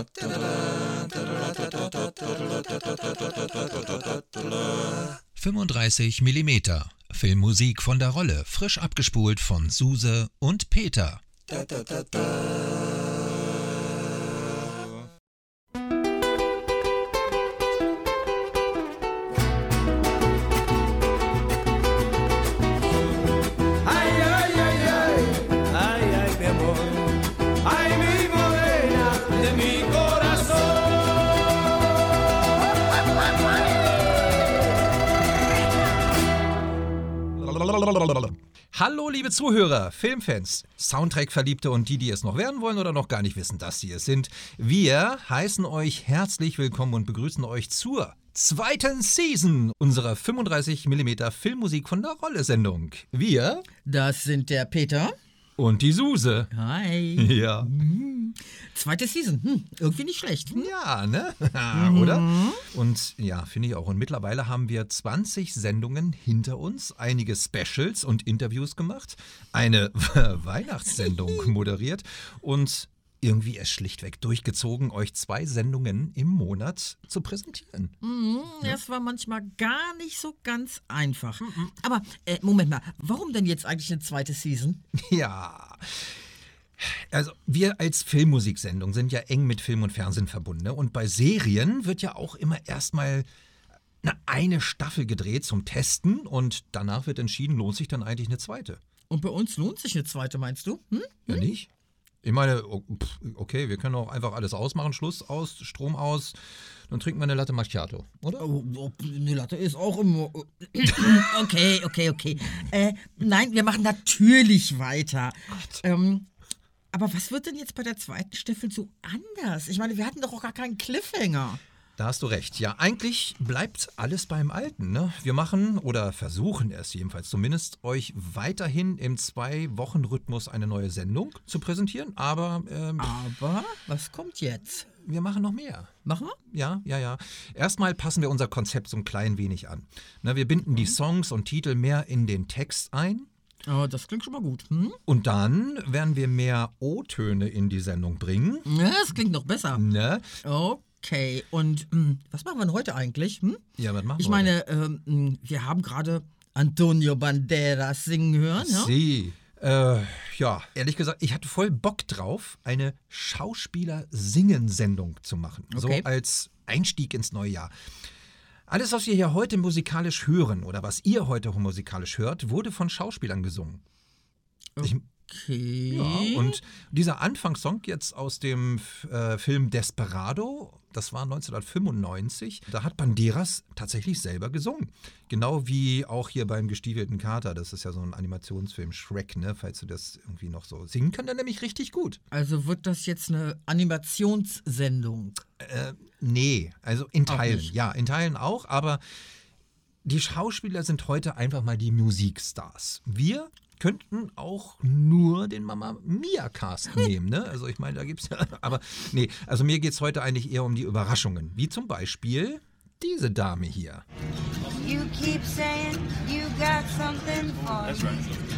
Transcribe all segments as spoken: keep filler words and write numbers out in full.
fünfunddreißig Millimeter. Filmmusik von der Rolle, frisch abgespult von Suse und Peter. Hallo liebe Zuhörer, Filmfans, Soundtrack-Verliebte und die, die es noch werden wollen oder noch gar nicht wissen, dass sie es sind. Wir heißen euch herzlich willkommen und begrüßen euch zur zweiten Season unserer fünfunddreißig Millimeter Filmmusik von der Rolle-Sendung. Wir, das sind der Peter und die Suse. Hi. Ja. Mhm. Zweite Season, hm, irgendwie nicht schlecht. Hm? Ja, ne? Oder? Und ja, finde ich auch. Und mittlerweile haben wir zwanzig Sendungen hinter uns, einige Specials und Interviews gemacht, eine Weihnachtssendung moderiert und irgendwie es schlichtweg durchgezogen, euch zwei Sendungen im Monat zu präsentieren. Mhm, das war manchmal gar nicht so ganz einfach. Mhm. Aber, äh, Moment mal, warum denn jetzt eigentlich eine zweite Season? Ja, also wir als Filmmusiksendung sind ja eng mit Film und Fernsehen verbunden. Ne? Und bei Serien wird ja auch immer erstmal eine, eine Staffel gedreht zum Testen und danach wird entschieden, lohnt sich dann eigentlich eine zweite. Und bei uns lohnt sich eine zweite, meinst du? Hm? Ja, nicht? Ich meine, okay, wir können auch einfach alles ausmachen, Schluss aus, Strom aus, dann trinken wir eine Latte Macchiato, oder? Oh, eine Latte ist auch immer... Okay, okay, okay. Äh, nein, wir machen natürlich weiter. Ähm, aber was wird denn jetzt bei der zweiten Staffel so anders? Ich meine, wir hatten doch auch gar keinen Cliffhanger. Da hast du recht. Ja, eigentlich bleibt alles beim Alten, ne? Wir machen oder versuchen es jedenfalls zumindest, euch weiterhin im Zwei-Wochen-Rhythmus eine neue Sendung zu präsentieren, aber... Ähm, aber was kommt jetzt? Wir machen noch mehr. Machen wir? Ja, ja, ja. Erstmal passen wir unser Konzept so ein klein wenig an. Ne, wir binden die Songs und Titel mehr in den Text ein. Oh, das klingt schon mal gut. Hm? Und dann werden wir mehr O-Töne in die Sendung bringen. Ja, das klingt noch besser. Ne? Oh. Okay, und mh, was machen wir denn heute eigentlich? Hm? Ja, was machen wir Ich meine, ähm, wir haben gerade Antonio Banderas singen hören. Ja? Sie. Äh, ja, ehrlich gesagt, ich hatte voll Bock drauf, eine Schauspieler-Singen-Sendung zu machen. Okay. So als Einstieg ins neue Jahr. Alles, was wir hier heute musikalisch hören oder was ihr heute musikalisch hört, wurde von Schauspielern gesungen. Ich, Okay. Ja, und dieser Anfangssong jetzt aus dem äh, Film Desperado, das war neunzehnhundertfünfundneunzig, da hat Banderas tatsächlich selber gesungen. Genau wie auch hier beim Gestiefelten Kater, das ist ja so ein Animationsfilm, Shrek, ne, falls du das irgendwie noch so singen kann, er nämlich richtig gut. Also wird das jetzt eine Animationssendung? Äh, nee, also in Teilen, ja, in Teilen auch, aber die Schauspieler sind heute einfach mal die Musikstars. Wir könnten auch nur den Mamma Mia Cast nehmen, ne? Also ich meine, da gibt's ja, aber nee, also mir geht's heute eigentlich eher um die Überraschungen, wie zum Beispiel diese Dame hier. You keep saying you got something for me.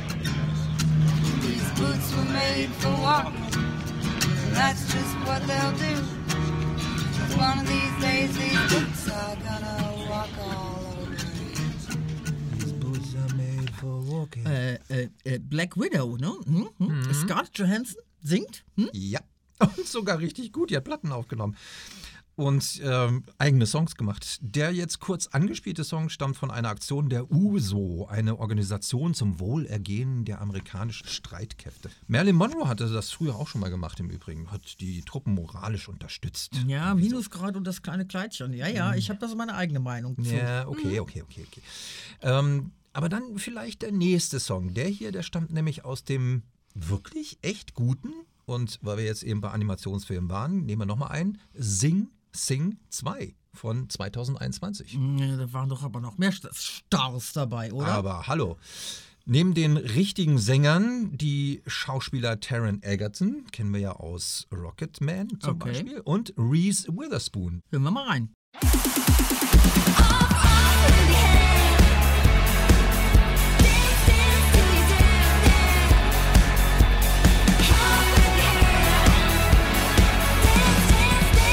These boots were made for walking. That's just what they'll do. One of these days these boots are gonna walk all over me. These boots are made for walking. Äh, äh, äh, Black Widow, ne? Hm? Hm? Mhm. Scarlett Johansson singt? Hm? Ja, und sogar richtig gut. Die hat Platten aufgenommen und ähm, eigene Songs gemacht. Der jetzt kurz angespielte Song stammt von einer Aktion der U S O, eine Organisation zum Wohlergehen der amerikanischen Streitkräfte. Marilyn Monroe hatte das früher auch schon mal gemacht im Übrigen, hat die Truppen moralisch unterstützt. Ja, Minusgrad und das kleine Kleidchen. Ja, ja, ich habe da so meine eigene Meinung zu. Ja, okay, okay, okay, okay. Ähm, aber dann vielleicht der nächste Song. Der hier, der stammt nämlich aus dem wirklich echt guten, und weil wir jetzt eben bei Animationsfilmen waren, nehmen wir nochmal ein, Sing Sing zwei von zweitausendeinundzwanzig. Ja, da waren doch aber noch mehr Stars dabei, oder? Aber hallo. Neben den richtigen Sängern die Schauspieler Taron Egerton, kennen wir ja aus Rocketman zum Okay. Beispiel, und Reese Witherspoon. Hören wir mal rein. Dance, dance,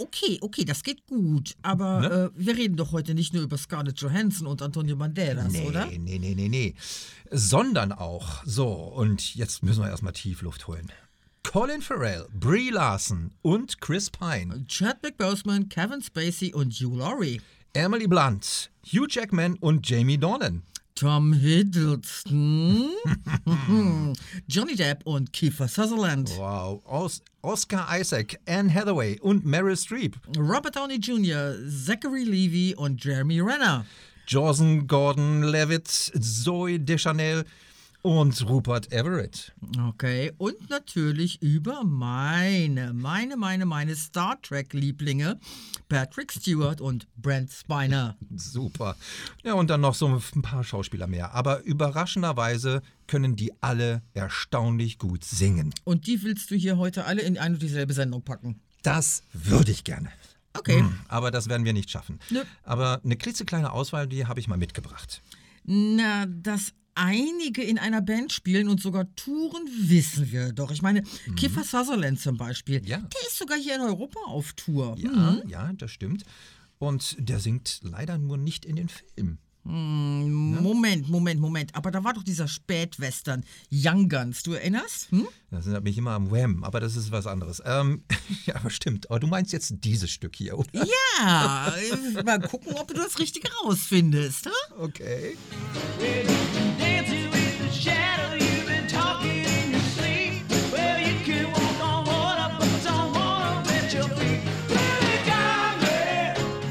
okay, okay, das geht gut. Aber Ne? äh, wir reden doch heute nicht nur über Scarlett Johansson und Antonio Banderas, Nee, oder? nee, nee, nee, nee. Sondern auch, so, und jetzt müssen wir erstmal Tiefluft holen. Colin Farrell, Brie Larson und Chris Pine, Chadwick Boseman, Kevin Spacey und Hugh Laurie. Emily Blunt, Hugh Jackman und Jamie Dornan. Tom Hiddleston, Johnny Depp und Kiefer Sutherland. Wow, Os Oscar Isaac, Anne Hathaway und Meryl Streep. Robert Downey Junior, Zachary Levi und Jeremy Renner. Joseph Gordon-Levitt, Zoe Deschanel und Rupert Everett. Okay, und natürlich über meine, meine, meine, meine Star Trek-Lieblinge Patrick Stewart und Brent Spiner. Super. Ja, und dann noch so ein paar Schauspieler mehr. Aber überraschenderweise können die alle erstaunlich gut singen. Und die willst du hier heute alle in eine und dieselbe Sendung packen? Das würde ich gerne. Okay. Hm, aber das werden wir nicht schaffen. Nö. Aber eine klitzekleine Auswahl, die habe ich mal mitgebracht. Na, das einige in einer Band spielen und sogar touren, wissen wir doch. Ich meine, mhm. Kiefer Sutherland zum Beispiel, Ja. der ist sogar hier in Europa auf Tour. Ja, Mhm. ja, das stimmt. Und der singt leider nur nicht in den Filmen. Hm, Moment, Moment, Moment. Aber da war doch dieser Spätwestern Young Guns, du erinnerst? Hm? Das erinnert mich immer am Wham, aber das ist was anderes. Ähm, ja, aber stimmt. Aber du meinst jetzt dieses Stück hier, oder? Ja, äh, mal gucken, ob du das Richtige rausfindest. Hm? Okay. Dancing with the shadow, you've been talking in your sleep. Well, you can walk on water, but don't wanna wet your feet. Really got me.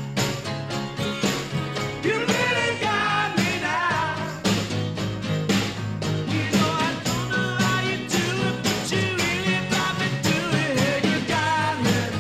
You really got me now. You know I don't know how you do it, but you really got me to it. You got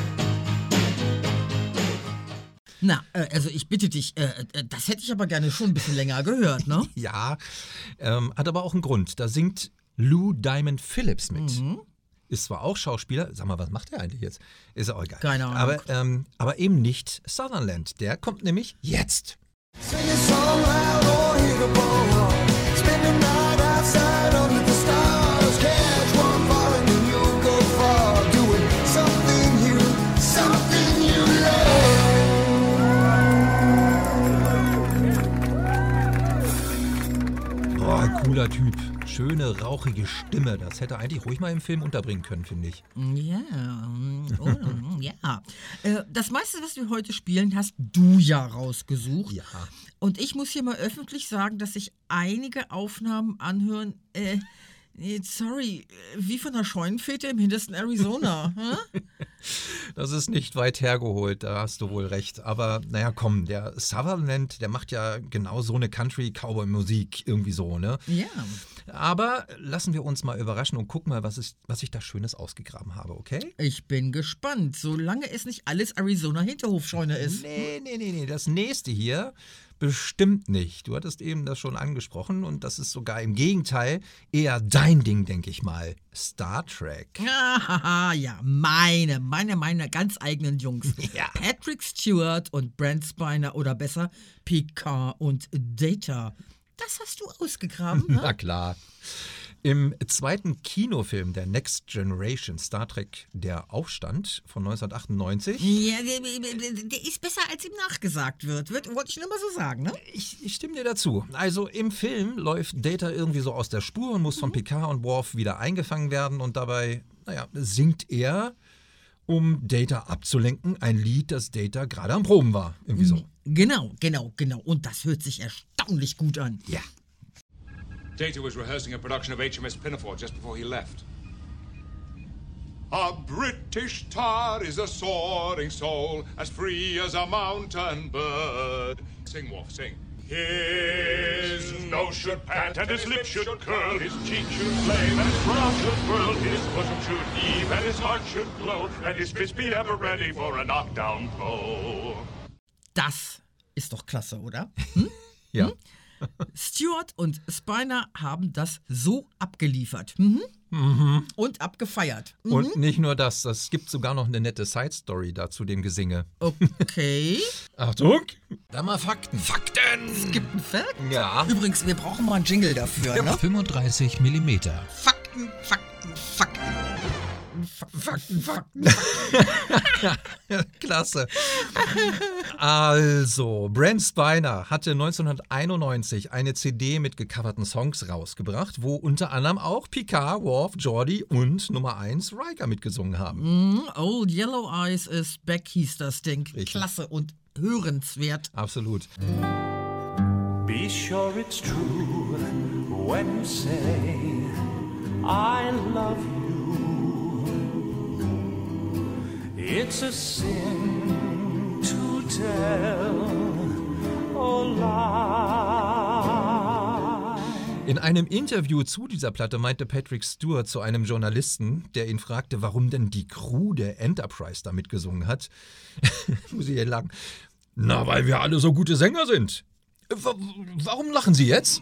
me. Na, äh, also ich bitte dich, äh, äh, das hätte ich aber gerne schon ein bisschen länger gehört, ne? Ja, ähm, hat aber auch einen Grund. Da singt Lou Diamond Phillips mit. Mhm. Ist zwar auch Schauspieler, sag mal, was macht er eigentlich jetzt? Ist auch egal. Keine Ahnung. Aber, ähm, aber eben nicht Sutherland. Der kommt nämlich jetzt. Sing a song loud or hit a ball. Spend the night outside under the stars. Catch one falling and you'll go far. Doing something you, something you love. Boah, cooler Typ. Schöne, rauchige Stimme. Das hätte er eigentlich ruhig mal im Film unterbringen können, finde ich. Ja, mm, oh, mm, ja. Äh, das meiste, was wir heute spielen, hast du ja rausgesucht. Ja. Und ich muss hier mal öffentlich sagen, dass sich einige Aufnahmen anhören, äh, nee, sorry, wie von einer Scheunenfete im hintersten Arizona. Hä? Das ist nicht weit hergeholt, da hast du wohl recht. Aber naja, komm, der Sutherland, der macht ja genau so eine Country-Cowboy-Musik irgendwie so, ne? Ja. Aber lassen wir uns mal überraschen und gucken mal, was, ist, was ich da Schönes ausgegraben habe, okay? Ich bin gespannt, solange es nicht alles Arizona-Hinterhofscheune ist. Nee, nee, nee, nee, das nächste hier bestimmt nicht. Du hattest eben das schon angesprochen und das ist sogar im Gegenteil eher dein Ding, denke ich mal. Star Trek. Hahaha, ja, meine, meine, meine ganz eigenen Jungs. Ja. Patrick Stewart und Brent Spiner oder besser Picard und Data. Das hast du ausgegraben, ne? Na klar. Im zweiten Kinofilm der Next Generation Star Trek Der Aufstand von neunzehnhundertachtundneunzig. Ja, der, der ist besser, als ihm nachgesagt wird. wird wollte ich nur mal so sagen, ne? Ich, ich stimme dir dazu. Also im Film läuft Data irgendwie so aus der Spur und muss von Picard und Worf wieder eingefangen werden und dabei, naja, singt er, um Data abzulenken, ein Lied, das Data gerade am Proben war. Irgendwie so. Genau, genau, genau. Und das hört sich erstaunlich gut an. Ja. Data was rehearsing a production of H M S Pinafore just before he left. A British tar is a soaring soul, as free as a mountain bird. Sing, Worf, sing. His nose should pant and his lips should curl, his cheek should flame and his brow should whirl, his bosom should heave and his heart should glow, and his fist be ever ready for a knockdown blow. Das ist doch klasse, oder? Hm? Ja. Stewart und Spiner haben das so abgeliefert. Mhm. Mhm. Und abgefeiert. Mhm. Und nicht nur das, es gibt sogar noch eine nette Side-Story dazu, dem Gesinge. Okay. Achtung! Da mal Fakten. Fakten! Es gibt einen Fact. Ja. Übrigens, wir brauchen mal einen Jingle dafür, ne? fünfunddreißig Millimeter. Fakten, Fakten, Fakten. Fakten, Fakten. Klasse. Also, Brent Spiner hatte neunzehnhunderteinundneunzig eine C D mit gecoverten Songs rausgebracht, wo unter anderem auch Picard, Worf, Geordi und Nummer eins Riker mitgesungen haben. Mm, Old Yellow Eyes is Back hieß das Ding. Richtig. Klasse und hörenswert. Absolut. Be sure it's true when you say I love you. It's a sin to tell a lie. In einem Interview zu dieser Platte meinte Patrick Stewart zu einem Journalisten, der ihn fragte, warum denn die Crew der Enterprise da mitgesungen hat, muss ich hier lachen, na, weil wir alle so gute Sänger sind. W- Warum lachen Sie jetzt?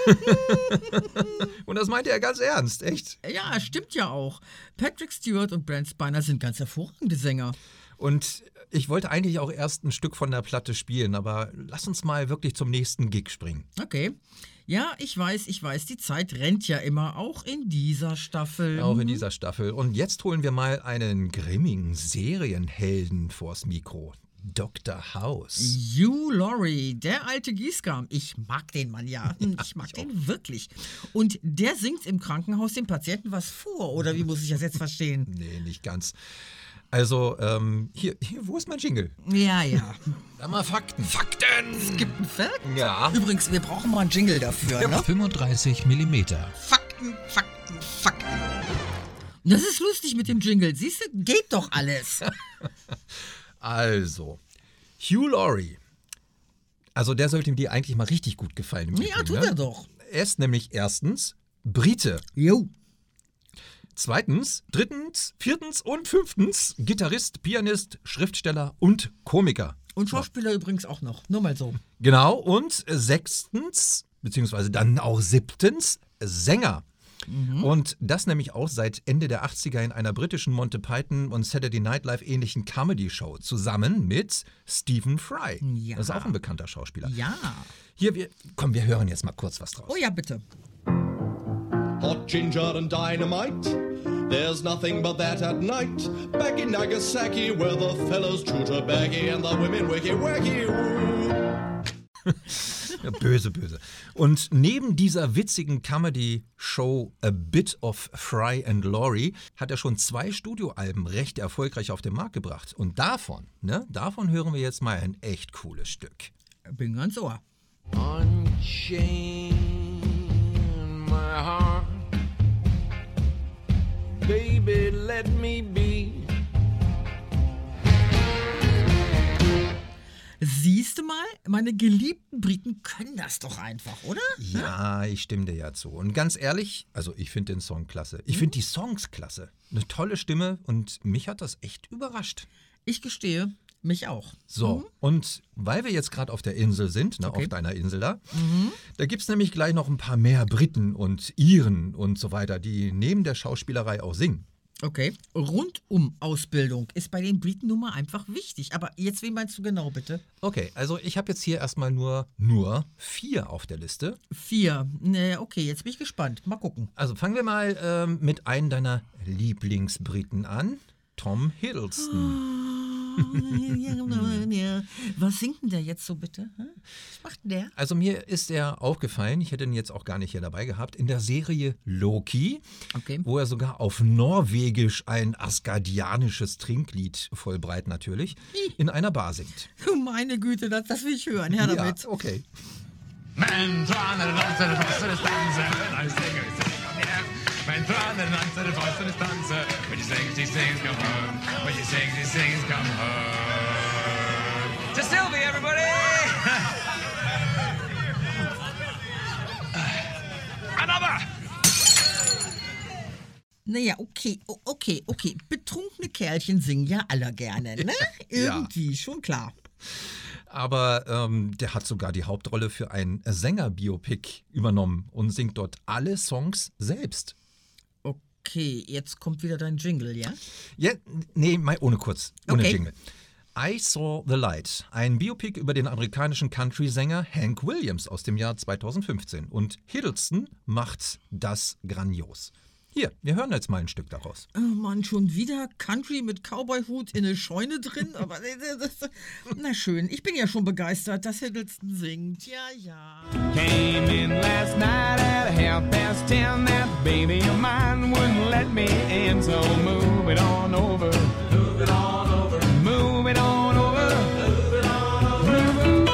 Und das meinte er ganz ernst, echt. Ja, stimmt ja auch. Patrick Stewart und Brent Spiner sind ganz hervorragende Sänger. Und ich wollte eigentlich auch erst ein Stück von der Platte spielen, aber lass uns mal wirklich zum nächsten Gig springen. Okay. Ja, ich weiß, ich weiß, die Zeit rennt ja immer, auch in dieser Staffel. Auch in dieser Staffel. Und jetzt holen wir mal einen grimmigen Serienhelden vors Mikro. Doktor House. Hugh Laurie, der alte Gießkram. Ich mag den Mann ja. Ich mag den wirklich. Und der singt im Krankenhaus dem Patienten was vor. Oder wie muss ich das jetzt verstehen? Nee, nicht ganz. Also, ähm, hier, hier, wo ist mein Jingle? Ja, ja. Da mal Fakten. Fakten! Es gibt einen Fakt? Ja. Übrigens, wir brauchen mal einen Jingle dafür, ne? fünfunddreißig Millimeter. Fakten, Fakten, Fakten. Das ist lustig mit dem Jingle. Siehst du, geht doch alles. Also, Hugh Laurie. Also, der sollte dir eigentlich mal richtig gut gefallen. Im Ja, Übrigen, tut ne? er doch. Er ist nämlich erstens Brite. Jo. Zweitens, drittens, viertens und fünftens Gitarrist, Pianist, Schriftsteller und Komiker. Und Schauspieler übrigens auch noch. Nur mal so. Genau, und sechstens, beziehungsweise dann auch siebtens, Sänger. Und das nämlich auch seit Ende der achtziger in einer britischen Monty Python und Saturday Night Live ähnlichen Comedy-Show zusammen mit Stephen Fry. Ja. Das ist auch ein bekannter Schauspieler. Ja. Hier, wir, komm, wir hören jetzt mal kurz was draus. Oh ja, bitte. Hot ginger and dynamite. There's nothing but that at night. Back in Nagasaki, where the fellows chew tobacco and the women wicky wacky woo. Ja, böse, böse. Und neben dieser witzigen Comedy-Show A Bit of Fry and Laurie hat er schon zwei Studioalben recht erfolgreich auf den Markt gebracht. Und davon, ne, davon hören wir jetzt mal ein echt cooles Stück. Bin ganz ohr. Unchain my heart. Baby, let me be. Siehst du mal, meine geliebten Briten können das doch einfach, oder? Ja, ich stimme dir ja zu. Und ganz ehrlich, also ich finde den Song klasse. Ich finde die Songs klasse. Eine tolle Stimme und mich hat das echt überrascht. Ich gestehe, mich auch. So, und weil wir jetzt gerade auf der Insel sind, ne, Okay. auf deiner Insel da, da gibt es nämlich gleich noch ein paar mehr Briten und Iren und so weiter, die neben der Schauspielerei auch singen. Okay. Rundum-Ausbildung ist bei den Briten nun mal einfach wichtig. Aber jetzt, wen meinst du genau, bitte? Okay, also ich habe jetzt hier erstmal nur, nur vier auf der Liste. Vier. Ne, okay, jetzt bin ich gespannt. Mal gucken. Also fangen wir mal ähm, mit einem deiner Lieblingsbriten an, Tom Hiddleston. Was singt denn der jetzt so bitte? Hä? Was macht denn der? Also mir ist er aufgefallen, ich hätte ihn jetzt auch gar nicht hier dabei gehabt, in der Serie Loki, Okay. wo er sogar auf Norwegisch ein asgardianisches Trinklied, vollbreit natürlich, in einer Bar singt. Du meine Güte, das, das will ich hören. Her damit. Ja, okay. Man trying to dance to the voice of the stanza. I sing, I sing, yeah. Man trying to dance to the voice of the stanza. When you sing, she sings, come home. When you sing, she sings, come home. To Sylvie, everybody! Another! Naja, okay, o- okay, okay. Betrunkene Kerlchen singen ja alle gerne, ne? Irgendwie, schon klar. Aber ähm, der hat sogar die Hauptrolle für ein Sänger-Biopic übernommen und singt dort alle Songs selbst. Okay, jetzt kommt wieder dein Jingle, ja? Ja, nee, mal ohne kurz, ohne Okay. Jingle. I Saw the Light, ein Biopic über den amerikanischen Country-Sänger Hank Williams aus dem Jahr zweitausendfünfzehn. Und Hiddleston macht das grandios. Hier, wir hören jetzt mal ein Stück daraus. Oh Mann, schon wieder Country mit Cowboy-Hut in eine Scheune drin? Aber das, das, na schön, ich bin ja schon begeistert, dass Hiddleston singt. Ja, ja. Came in last night at half past ten. That baby of mine wouldn't let me in. So move it on over. Move it on over. Move it on over. Move it on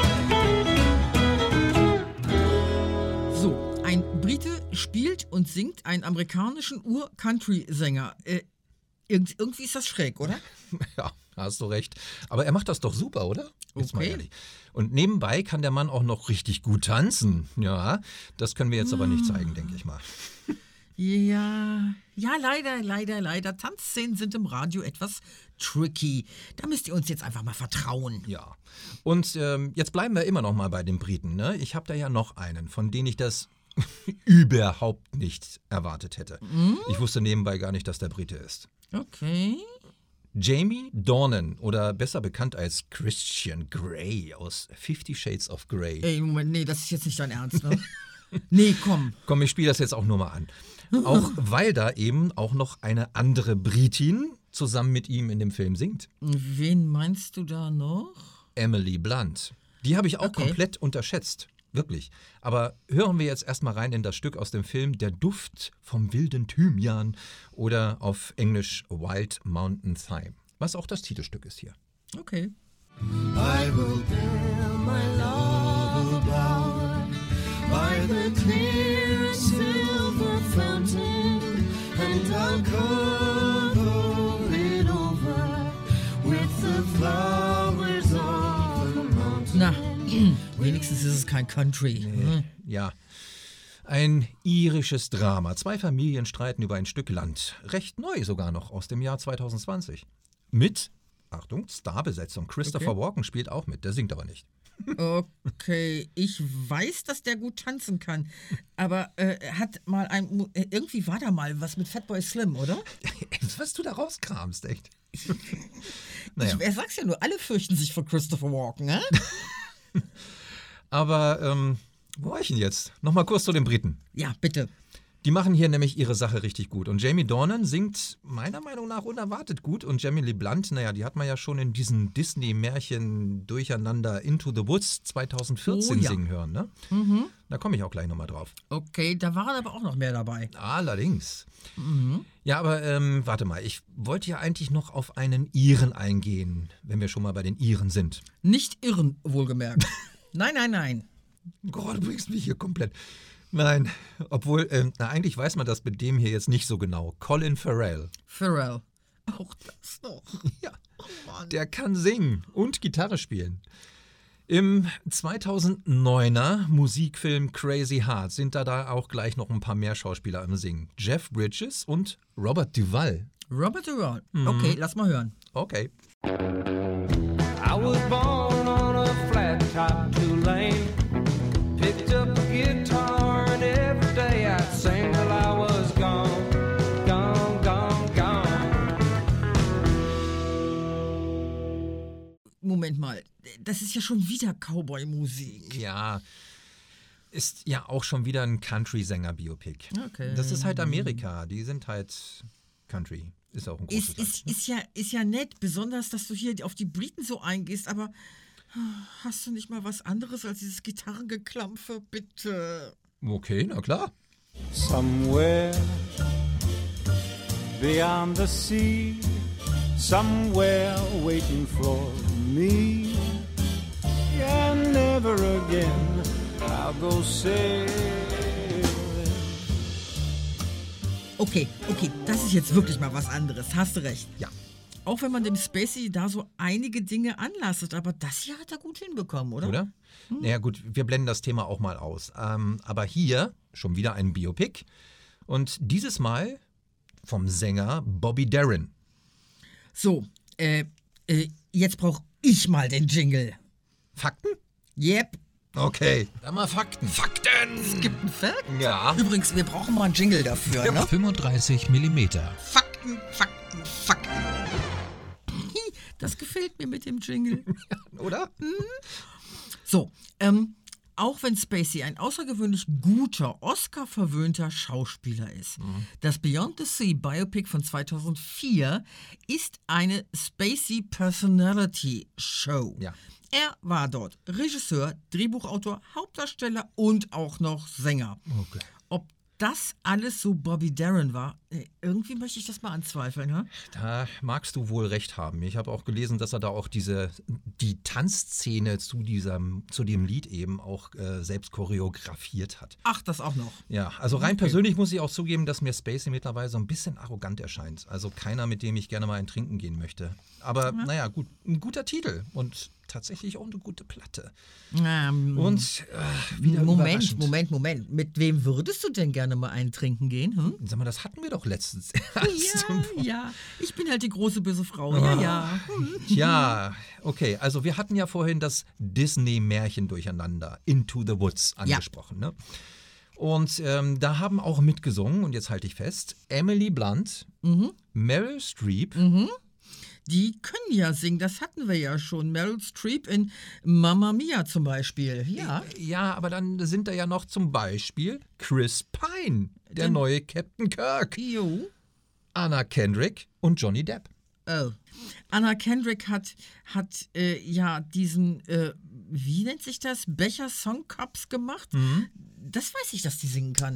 over. So, ein Brite spielt und singt einen amerikanischen Ur-Country-Sänger. Äh, irg- irgendwie ist das schräg, oder? Ja, hast du recht. Aber er macht das doch super, oder? Jetzt mal Okay. ehrlich. Und nebenbei kann der Mann auch noch richtig gut tanzen. Ja, das können wir jetzt aber nicht zeigen, denke ich mal. Ja, ja, leider, leider, leider. Tanzszenen sind im Radio etwas tricky. Da müsst ihr uns jetzt einfach mal vertrauen. Ja. Und ähm, jetzt bleiben wir immer noch mal bei den Briten. Ne? Ich habe da ja noch einen, von dem ich das überhaupt nicht erwartet hätte. Ich wusste nebenbei gar nicht, dass der Brite ist. Okay. Jamie Dornan oder besser bekannt als Christian Grey aus Fifty Shades of Grey. Ey, Moment, nee, das ist jetzt nicht dein Ernst, ne? Nee, komm. Komm, ich spiele das jetzt auch nur mal an. Auch weil da eben auch noch eine andere Britin zusammen mit ihm in dem Film singt. Wen meinst du da noch? Emily Blunt. Die habe ich auch Okay. komplett unterschätzt. Wirklich. Aber hören wir jetzt erstmal rein in das Stück aus dem Film Der Duft vom wilden Thymian oder auf Englisch Wild Mountain Thyme, was auch das Titelstück ist hier. Okay. I will bear my love about by the clear silver fountain, and I'll cover it over with the flowers of the mountain. Na, wenigstens ist es kein Country. Hm. Ja. Ein irisches Drama. Zwei Familien streiten über ein Stück Land. Recht neu sogar noch, aus dem Jahr zwanzig zwanzig. Mit, Achtung, Starbesetzung. Christopher Okay. Walken spielt auch mit, der singt aber nicht. Okay, ich weiß, dass der gut tanzen kann, aber äh, hat mal ein, Mu- äh, irgendwie war da mal was mit Fatboy Slim, oder? Was du da rauskramst, echt. Naja. Ich, er sag's ja nur, alle fürchten sich vor Christopher Walken, ne? Aber, ähm, wo war ich denn jetzt? Nochmal kurz zu den Briten. Ja, bitte. Die machen hier nämlich ihre Sache richtig gut. Und Jamie Dornan singt meiner Meinung nach unerwartet gut. Und Jamie Lee Blunt, naja, die hat man ja schon in diesen Disney-Märchen Durcheinander Into the Woods zwanzig vierzehn Oh ja. singen hören, ne? Da komme ich auch gleich nochmal drauf. Okay, da waren aber auch noch mehr dabei. Allerdings. Ja, aber ähm, warte mal, ich wollte ja eigentlich noch auf einen Iren eingehen, wenn wir schon mal bei den Iren sind. Nicht irren, wohlgemerkt. Nein, nein, nein. Gott, du bringst mich hier komplett. Nein, obwohl, ähm, na, eigentlich weiß man das mit dem hier jetzt nicht so genau. Colin Farrell. Pharrell. Auch das noch. Ja, der kann singen und Gitarre spielen. Im zweitausenddeuner Musikfilm Crazy Heart sind da, da auch gleich noch ein paar mehr Schauspieler im Singen. Jeff Bridges und Robert Duvall. Robert Duvall. Okay, lass mal hören. Okay. I was born on a flat top two-lane. Picked up a guitar and every day I'd sing till I was gone, gone, gone, gone. Moment mal, das ist ja schon wieder Cowboy-Musik. Ja, ist ja auch schon wieder ein Country-Sänger-Biopic. Okay. Das ist halt Amerika, die sind halt Country. Ist auch ein großes Ist, ist, ist, ja, ist ja nett, besonders, dass du hier auf die Briten so eingehst, aber hast du nicht mal was anderes als dieses Gitarrengeklampfe, bitte? Okay, na klar. Somewhere beyond the sea, somewhere waiting for me. Yeah, never again I'll go sailing. Okay, okay, das ist jetzt wirklich mal was anderes, hast du recht. Ja. Auch wenn man dem Spacey da so einige Dinge anlastet, aber das hier hat er gut hinbekommen, oder? Oder? Naja gut, wir blenden das Thema auch mal aus. Ähm, aber hier schon wieder ein Biopic. Und dieses Mal vom Sänger Bobby Darin. So, äh, äh, jetzt brauche ich mal den Jingle. Fakten? Yep. Okay. Dann mal Fakten. Fakten! Es gibt einen Fact? Ja. Übrigens, wir brauchen mal einen Jingle dafür, ne? fünfunddreißig Millimeter. Fakten, Fakten, Fakten. Das gefällt mir mit dem Jingle. Oder? So, ähm, Auch wenn Spacey ein außergewöhnlich guter, Oscar-verwöhnter Schauspieler ist. Mhm. Das Beyond the Sea Biopic von zweitausendvier ist eine Spacey Personality Show. Ja. Er war dort Regisseur, Drehbuchautor, Hauptdarsteller und auch noch Sänger. Okay. Ob das alles so Bobby Darin war, irgendwie möchte ich das mal anzweifeln. Ne? Da magst du wohl recht haben. Ich habe auch gelesen, dass er da auch diese, die Tanzszene zu, diesem, zu dem Lied eben auch äh, selbst choreografiert hat. Ach, das auch noch. Ja, also rein Okay. persönlich muss ich auch zugeben, dass mir Spacey mittlerweile so ein bisschen arrogant erscheint. Also keiner, mit dem ich gerne mal ein Trinken gehen möchte. Aber Mhm. naja, gut, ein guter Titel und tatsächlich auch eine gute Platte. Ähm, Und äh, wieder Moment, überraschend. Moment, Moment. Mit wem würdest du denn gerne mal einen trinken gehen? Hm? Sag mal, das hatten wir doch letztens. Ja, ja. Ich bin halt die große böse Frau. Ja, ja. Hm. Ja, okay. Also wir hatten ja vorhin das Disney-Märchen durcheinander, Into the Woods, angesprochen. Ne? Und ähm, da haben auch mitgesungen, und jetzt halte ich fest, Emily Blunt, Mhm. Meryl Streep, Mhm. Die können ja singen, das hatten wir ja schon. Meryl Streep in Mamma Mia zum Beispiel. Ja. Ja, aber dann sind da ja noch zum Beispiel Chris Pine, der Den- neue Captain Kirk, Jo. Anna Kendrick und Johnny Depp. Oh. Anna Kendrick hat, hat äh, ja diesen, äh, wie nennt sich das, Becher Song Cups gemacht. Mhm. Das weiß ich, dass die singen kann.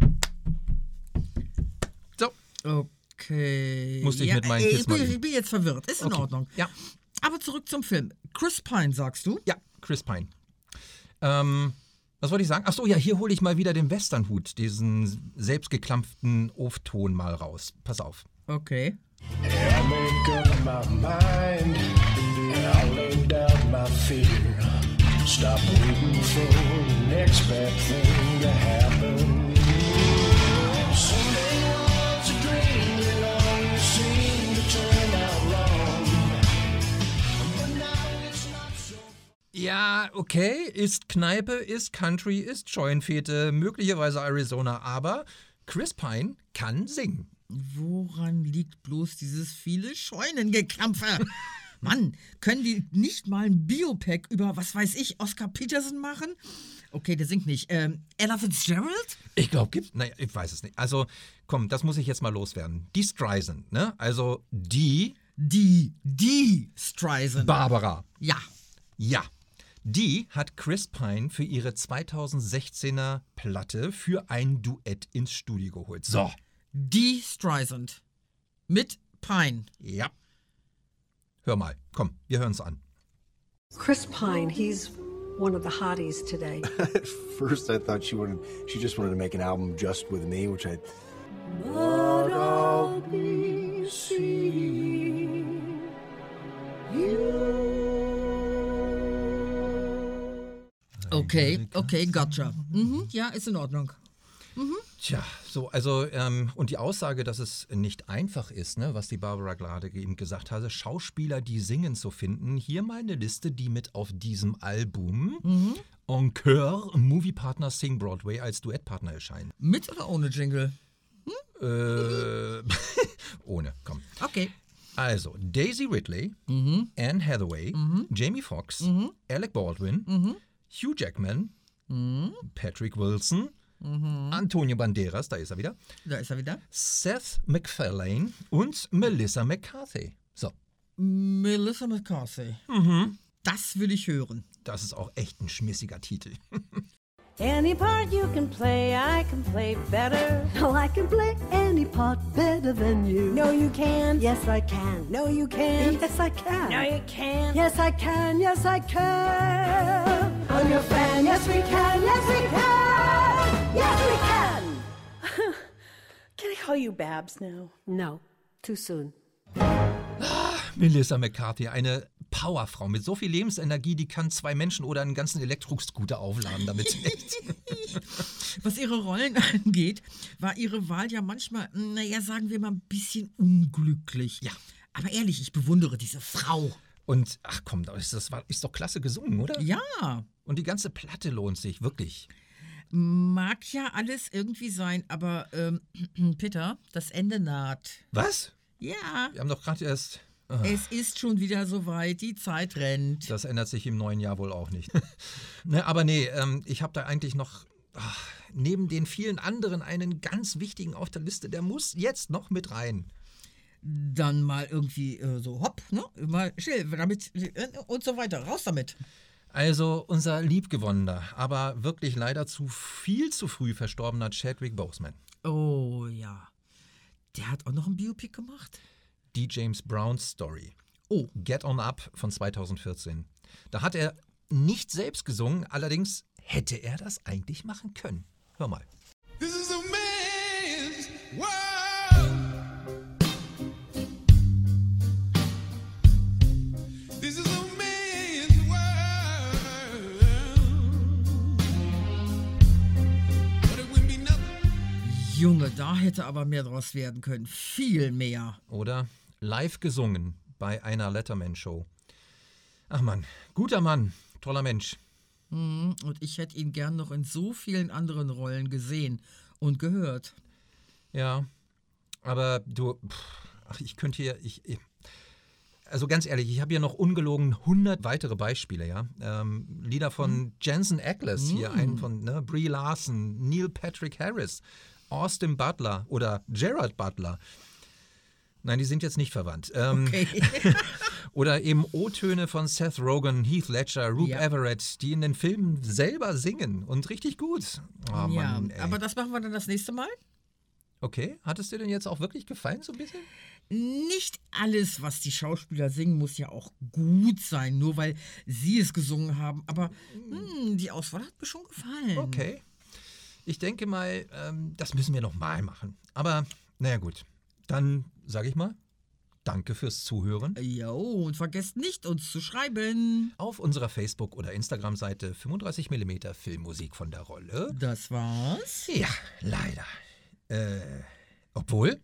So. Okay. Musste ich ja, mit meinen äh, Kids ich mal bin, üben. ich bin jetzt verwirrt. Ist in Okay. Ordnung. Ja. Aber zurück zum Film. Chris Pine, sagst du? Ja, Chris Pine. Ähm, was wollte ich sagen? Achso, ja, hier hole ich mal wieder den Westernhut, diesen selbstgeklampften Ofton mal raus. Pass auf. Okay. I make up my mind and I lay down my fear. Stop waiting for the next bad thing to happen. Someday was a dream that always seemed to turn out wrong. But now it's not so. Ja, okay, ist Kneipe, ist Country, ist Scheunenfete, möglicherweise Arizona, aber Chris Pine kann singen. Woran liegt bloß dieses viele Scheunengeklampfe? Mann, können die nicht mal ein Biopack über, was weiß ich, Oscar Peterson machen? Okay, der singt nicht. Ähm, Ella Fitzgerald? Ich glaube, gibt. Naja, ich weiß es nicht. Also, komm, das muss ich jetzt mal loswerden. Die Streisand, ne? Also, die. Die, die Streisand. Barbara. Ja. Ja. Die hat Chris Pine für ihre zweitausendsechzehner Platte für ein Duett ins Studio geholt. So. Die Streisand. Mit Pine. Ja. Hör mal, komm, wir hören's an. Chris Pine, he's one of the hotties today. At first, I thought she wanted, she just wanted to make an album just with me, which I. But I'll be seeing Okay, okay, gotcha. Mhm, ja, ist in Ordnung. Mhm. Tja, so, also, ähm, und die Aussage, dass es nicht einfach ist, ne, was die Barbara gerade eben gesagt hatte, Schauspieler, die singen, zu finden. Hier mal eine Liste, die mit auf diesem Album Mhm. Encore, Moviepartner Sing Broadway als Duettpartner erscheinen. Mit oder ohne Jingle? Äh, ohne, komm. Okay. Also, Daisy Ridley, Mhm. Anne Hathaway, Mhm. Jamie Foxx, Mhm. Alec Baldwin, Mhm. Hugh Jackman, Mhm. Patrick Wilson, Mhm. Antonio Banderas, da ist er wieder, Da ist er wieder. Seth MacFarlane und Melissa McCarthy. So. Melissa McCarthy. Mhm. Das will ich hören. Das ist auch echt ein schmissiger Titel. Any part you can play, I can play better. No, I can play any part better than you. No, you can't. Yes, I can. No, you can't. Yes, I can. No, you can't. Yes, I can. Yes, I can. I'm your fan. Yes, we can. Yes, we can. Yes, we can. Can I call you Babs now? No, too soon. Melissa McCarthy, eine Powerfrau mit so viel Lebensenergie, die kann zwei Menschen oder einen ganzen Elektroscooter aufladen damit. Was ihre Rollen angeht, war ihre Wahl ja manchmal, naja, sagen wir mal, ein bisschen unglücklich. Ja. Aber ehrlich, ich bewundere diese Frau. Und, ach komm, das ist, war, ist doch klasse gesungen, oder? Ja. Und die ganze Platte lohnt sich, wirklich. Mag ja alles irgendwie sein, aber ähm, Peter, das Ende naht. Was? Ja. Wir haben doch gerade erst Es ist schon wieder soweit, die Zeit rennt. Das ändert sich im neuen Jahr wohl auch nicht. ne, aber nee, ähm, ich habe da eigentlich noch ach, neben den vielen anderen einen ganz wichtigen auf der Liste. Der muss jetzt noch mit rein. Dann mal irgendwie äh, so hopp, ne? Mal still, damit äh, und so weiter. Raus damit. Also unser liebgewonnener, aber wirklich leider zu viel zu früh verstorbener Chadwick Boseman. Oh ja. Der hat auch noch ein Biopic gemacht? Die James Brown Story. Oh. Get On Up von zweitausendvierzehn. Da hat er nicht selbst gesungen, allerdings hätte er das eigentlich machen können. Hör mal. This is a man's world. This is a man's world. But it wouldn't be nothing. Junge, da hätte aber mehr draus werden können. Viel mehr. Oder live gesungen bei einer Letterman-Show. Ach Mann, guter Mann, toller Mensch. Mhm, und ich hätte ihn gern noch in so vielen anderen Rollen gesehen und gehört. Ja, aber du, pff, ach, ich könnte hier, ich, ich also ganz ehrlich, ich habe hier noch ungelogen hundert weitere Beispiele, ja. Ähm, Lieder von hm. Jensen Ackles hm. hier, einen von ne, Brie Larson, Neil Patrick Harris, Austin Butler oder Gerard Butler. Nein, die sind jetzt nicht verwandt. Ähm, okay. Oder eben O-Töne von Seth Rogen, Heath Ledger, Rube ja. Everett, die in den Filmen selber singen und richtig gut. Oh, ja, Mann, aber das machen wir dann das nächste Mal. Okay, hat es dir denn jetzt auch wirklich gefallen so ein bisschen? Nicht alles, was die Schauspieler singen, muss ja auch gut sein, nur weil sie es gesungen haben. Aber mh, die Auswahl hat mir schon gefallen. Okay. Ich denke mal, ähm, das müssen wir nochmal machen. Aber naja gut, dann sage ich mal, danke fürs Zuhören. Jo, und vergesst nicht, uns zu schreiben. Auf unserer Facebook- oder Instagram-Seite fünfunddreißig Millimeter Filmmusik von der Rolle. Das war's? Ja, leider. Äh, obwohl,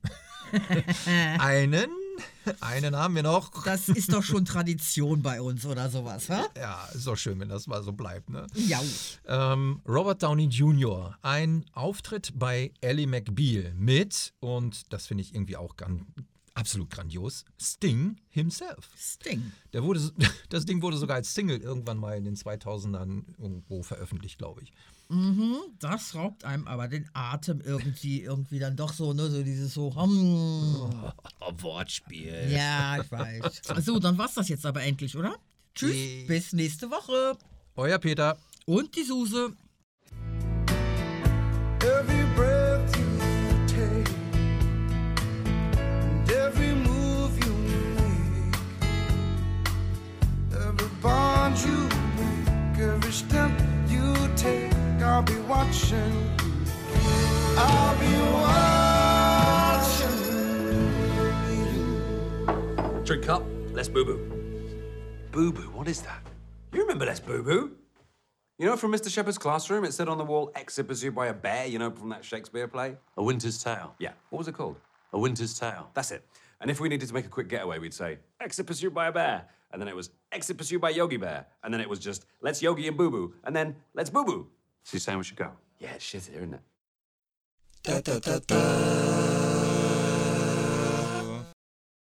einen, einen haben wir noch. Das ist doch schon Tradition bei uns oder sowas, ha? Ja, ist doch schön, wenn das mal so bleibt, ne? Ja. Ähm, Robert Downey Junior, ein Auftritt bei Ally McBeal mit, und das finde ich irgendwie auch ganz absolut grandios, Sting himself. Sting. Der wurde, das Ding wurde sogar als Single irgendwann mal in den zweitausendern irgendwo veröffentlicht, glaube ich. Mhm, das raubt einem aber den Atem irgendwie, irgendwie dann doch so, ne, so dieses so, hm. Oh, Wortspiel. Ja, ich weiß. So, dann war's das jetzt aber endlich, oder? Tschüss, Nee. bis nächste Woche. Euer Peter. Und die Suse. Every breath you take, and every move you make, every bond you make, every step you take, I'll be watching. I'll be watching. Drink up, let's boo boo. Boo boo, what is that? You remember Les Boo Boo? You know, from Mister Shepherd's classroom, it said on the wall, exit pursued by a bear, you know, from that Shakespeare play? A Winter's Tale. Yeah. What was it called? A Winter's Tale. That's it. And if we needed to make a quick getaway, we'd say, exit pursued by a bear. And then it was, exit pursued by Yogi Bear. And then it was just, let's Yogi and Boo Boo. And then, let's Boo Boo. So you're saying we should go? Yeah, it's shit here, isn't it? Da, da, da, da.